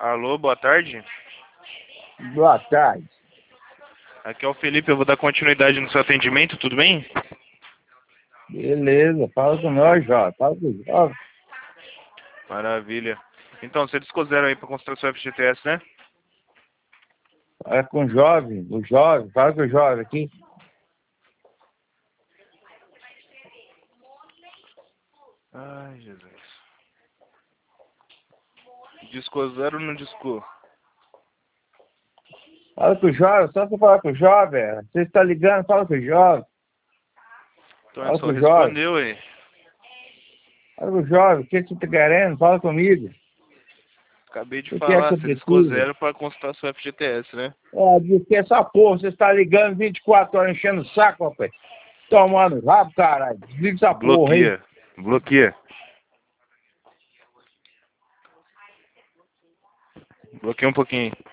Alô, boa tarde. Boa tarde. Aqui é o Felipe, eu vou dar continuidade no seu atendimento, tudo bem? Beleza, fala com nós, jovem. Fala com o jovem. Maravilha. Então, você discou zero aí para construir seu FGTS, né? Fala com o jovem, fala com o jovem aqui. Ai, Jesus. Discou zero ou não discou? Fala com o jovem, só você falar com o jovem. Você está ligando, fala com o jovem. Então Fala é com só o jovem. respondeu aí. Fala com o jovem, o que você está querendo? Fala comigo. Acabei de O que é que falar, eu você discou preciso? zero para consultar seu FGTS, né? Diz que essa porra, você está ligando 24 horas enchendo o saco, rapaz. Tomando rabo, caralho. Desliga essa porra aí. Bloqueia. Bloqueia. Bloqueia um pouquinho.